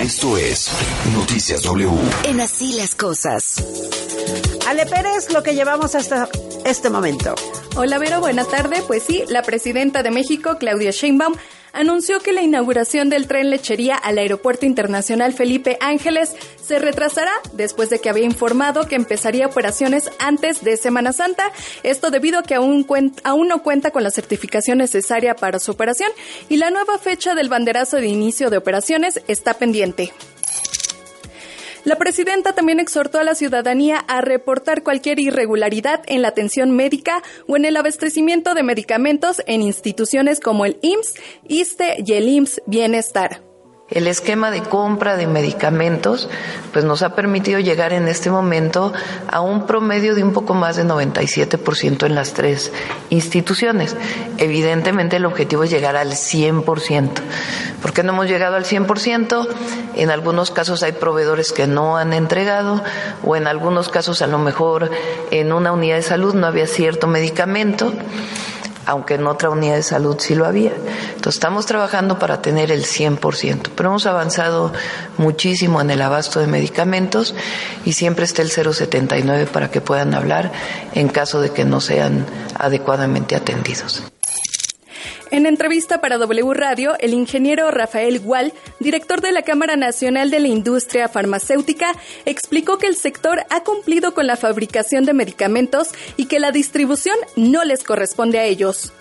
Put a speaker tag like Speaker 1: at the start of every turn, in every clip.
Speaker 1: Esto es Noticias W.
Speaker 2: En Así las Cosas.
Speaker 3: Ale Pérez, lo que llevamos hasta este momento.
Speaker 4: Hola Vero, buena tarde. Pues sí, la presidenta de México, Claudia Sheinbaum, anunció que la inauguración del tren lechería al Aeropuerto Internacional Felipe Ángeles se retrasará después de que había informado que empezaría operaciones antes de Semana Santa. Esto debido a que aún no cuenta con la certificación necesaria para su operación y la nueva fecha del banderazo de inicio de operaciones está pendiente. La presidenta también exhortó a la ciudadanía a reportar cualquier irregularidad en la atención médica o en el abastecimiento de medicamentos en instituciones como el IMSS, ISSSTE y el IMSS Bienestar.
Speaker 5: El esquema de compra de medicamentos pues nos ha permitido llegar en este momento a un promedio de un poco más de 97% en las tres instituciones. Evidentemente el objetivo es llegar al 100%. ¿Por qué no hemos llegado al 100%? En algunos casos hay proveedores que no han entregado o en algunos casos a lo mejor en una unidad de salud no había cierto medicamento, aunque en otra unidad de salud sí lo había. Entonces estamos trabajando para tener el 100%, pero hemos avanzado muchísimo en el abasto de medicamentos y siempre está el 079 para que puedan hablar en caso de que no sean adecuadamente atendidos.
Speaker 4: En entrevista para W Radio, el ingeniero Rafael Gual, director de la Cámara Nacional de la Industria Farmacéutica, explicó que el sector ha cumplido con la fabricación de medicamentos y que la distribución no les corresponde a ellos.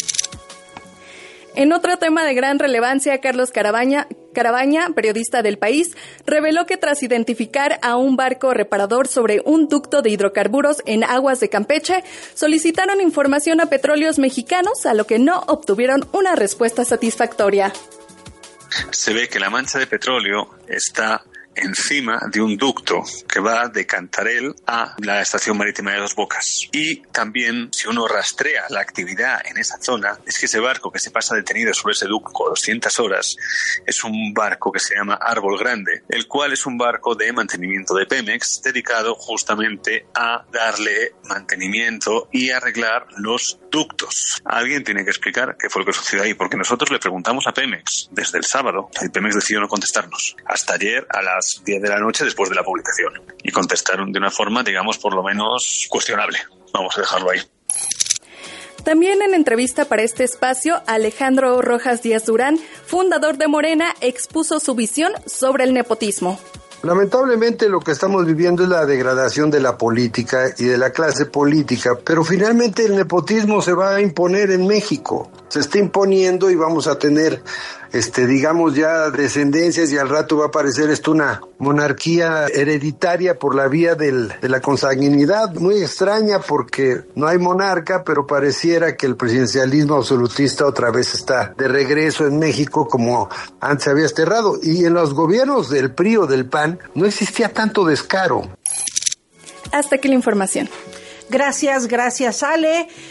Speaker 4: En otro tema de gran relevancia, Carlos Carabaña, periodista del País, reveló que tras identificar a un barco reparador sobre un ducto de hidrocarburos en aguas de Campeche, solicitaron información a Petróleos Mexicanos, a lo que no obtuvieron una respuesta satisfactoria.
Speaker 6: Se ve que la mancha de petróleo está encima de un ducto que va de Cantarell a la estación marítima de Dos Bocas. Y también, si uno rastrea la actividad en esa zona, es que ese barco que se pasa detenido sobre ese ducto 200 horas es un barco que se llama Árbol Grande, el cual es un barco de mantenimiento de Pemex dedicado justamente a darle mantenimiento y arreglar los ductos. Alguien tiene que explicar qué fue lo que sucedió ahí, porque nosotros le preguntamos a Pemex desde el sábado, y Pemex decidió no contestarnos. Hasta ayer a las 10 de la noche después de la publicación. Y contestaron de una forma, digamos, por lo menos cuestionable. Vamos a dejarlo ahí.
Speaker 4: También en entrevista para este espacio, Alejandro Rojas Díaz Durán, fundador de Morena, expuso su visión sobre el nepotismo.
Speaker 7: Lamentablemente lo que estamos viviendo es la degradación de la política y de la clase política, pero finalmente el nepotismo se va a imponer en México. Se está imponiendo y vamos a tener, digamos ya descendencias y al rato va a parecer esto una monarquía hereditaria por la vía de la consanguinidad. Muy extraña porque no hay monarca, pero pareciera que el presidencialismo absolutista otra vez está de regreso en México como antes había desterrado. Y en los gobiernos del PRI o del PAN no existía tanto descaro.
Speaker 4: Hasta aquí la información.
Speaker 3: Gracias Ale.